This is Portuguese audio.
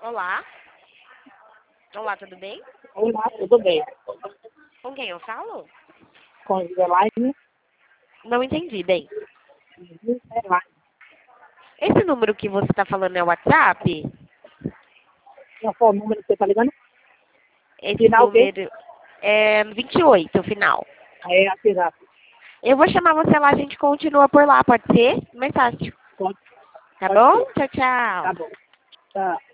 Olá. Olá, tudo bem? Olá, tudo bem? Com quem eu falo? Com Giselaine? Não entendi bem. Giselaine. Esse número que você está falando é o WhatsApp? Qual foi o número que você está ligando? Esse Final o quê? número é 28, o final. É a Pirata. Eu vou chamar você lá, a gente continua por lá, pode ser? Mais fácil. Pode, Tá pode bom? ser. Tchau, tchau. Tá bom. Tá.